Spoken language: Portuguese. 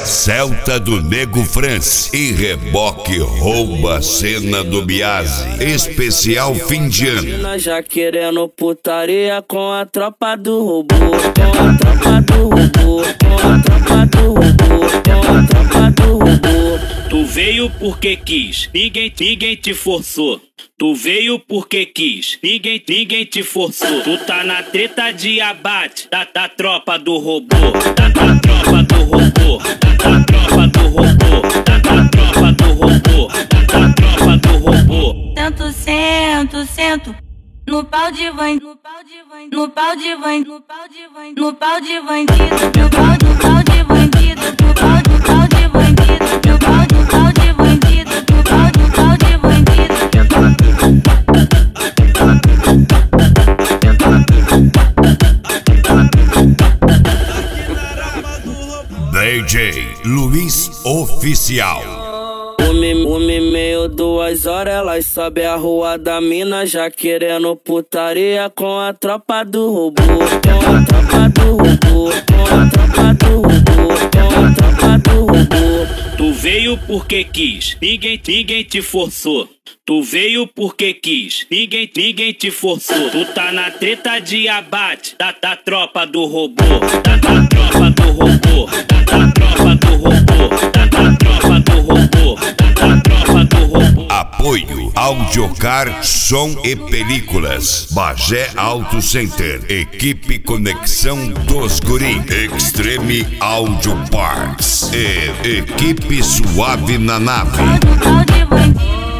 Celta do Nego France e Reboque rouba a cena do Biase. Especial fim de ano. Já querendo putaria com a tropa do robô, com a tropa do robô, com a tropa do robô, com a tropa do robô. Tu veio porque quis, ninguém te forçou. Tu veio porque quis, ninguém te forçou. Tu tá na treta de abate da tropa do robô, da tropa do robô, da tropa do robô, da tropa do robô, da tropa do robô. Sento, no pau de bandido, no pau de bandido, no pau de bandido, no pau de bandido, no pau de bandido, no pau de bandido, no pau de bandido. DJ Luiz Oficial. Meio 2 horas, elas sobe a rua da mina, já querendo putaria com a tropa do robô, com a tropa do robô, com a tropa do robô, com a tropa do robô. Tu veio porque quis, ninguém te forçou. Tu veio porque quis, ninguém te forçou. Tu tá na treta de abate da tropa do robô, da tropa do robô, da tropa do robô, da tropa do robô, da tropa do robô. Apoio Audiocar, som e películas. Bagé Auto Center. Equipe Conexão dos Guri. Extreme Audio Parts. E Equipe Suave na Nave. Pau de bandido.